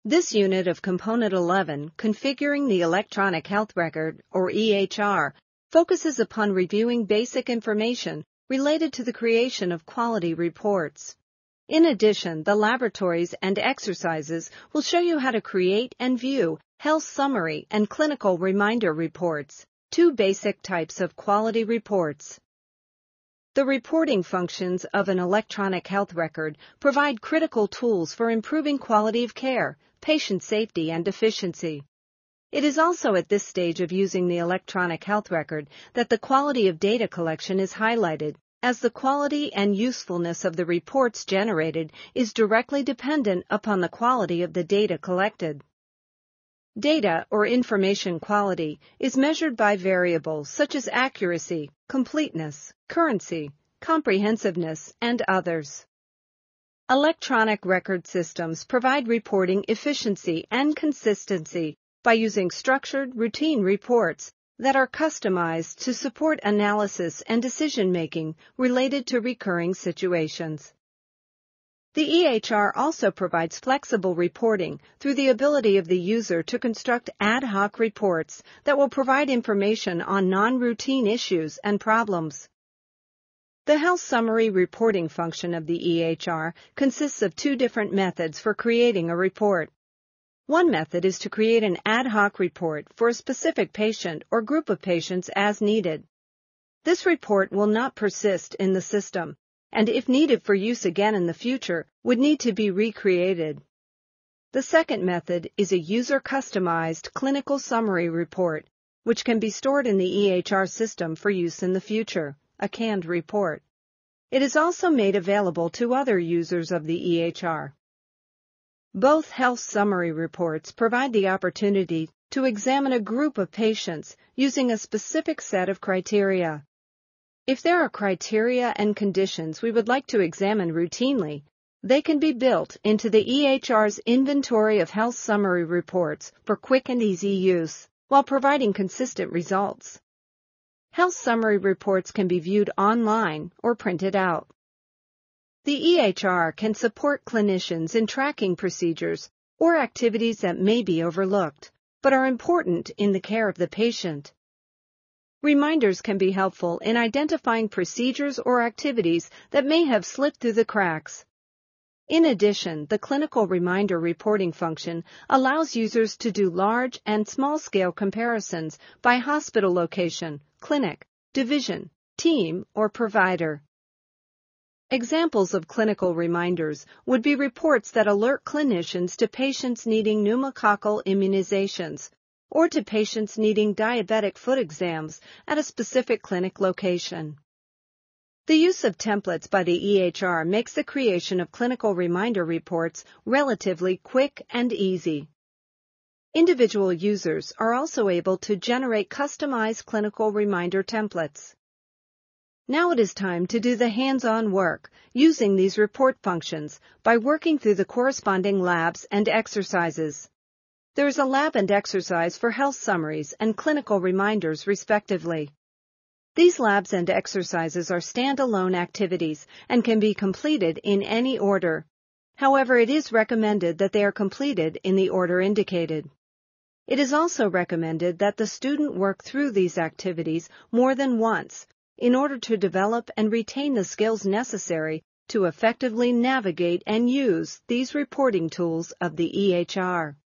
This unit of Component 11, Configuring the Electronic Health Record, or EHR, focuses upon reviewing basic information related to the creation of quality reports. In addition, the laboratories and exercises will show you how to create and view health summary and clinical reminder reports, two basic types of quality reports. The reporting functions of an electronic health record provide critical tools for improving quality of care, patient safety, and efficiency. It is also at this stage of using the electronic health record that the quality of data collection is highlighted, as the quality and usefulness of the reports generated is directly dependent upon the quality of the data collected. Data, or information quality, is measured by variables such as accuracy, completeness, currency, comprehensiveness, and others. Electronic record systems provide reporting efficiency and consistency by using structured, routine reports that are customized to support analysis and decision-making related to recurring situations. The EHR also provides flexible reporting through the ability of the user to construct ad hoc reports that will provide information on non-routine issues and problems. The health summary reporting function of the EHR consists of two different methods for creating a report. One method is to create an ad hoc report for a specific patient or group of patients as needed. This report will not persist in the system, and if needed for use again in the future, would need to be recreated. The second method is a user-customized clinical summary report, which can be stored in the EHR system for use in the future, a canned report. It is also made available to other users of the EHR. Both health summary reports provide the opportunity to examine a group of patients using a specific set of criteria. If there are criteria and conditions we would like to examine routinely, they can be built into the EHR's inventory of health summary reports for quick and easy use, while providing consistent results. Health summary reports can be viewed online or printed out. The EHR can support clinicians in tracking procedures or activities that may be overlooked, but are important in the care of the patient. Reminders can be helpful in identifying procedures or activities that may have slipped through the cracks. In addition, the clinical reminder reporting function allows users to do large and small-scale comparisons by hospital location, clinic, division, team, or provider. Examples of clinical reminders would be reports that alert clinicians to patients needing pneumococcal immunizations, or to patients needing diabetic foot exams at a specific clinic location. The use of templates by the EHR makes the creation of clinical reminder reports relatively quick and easy. Individual users are also able to generate customized clinical reminder templates. Now it is time to do the hands-on work using these report functions by working through the corresponding labs and exercises. There is a lab and exercise for health summaries and clinical reminders, respectively. These labs and exercises are standalone activities and can be completed in any order. However, it is recommended that they are completed in the order indicated. It is also recommended that the student work through these activities more than once in order to develop and retain the skills necessary to effectively navigate and use these reporting tools of the EHR.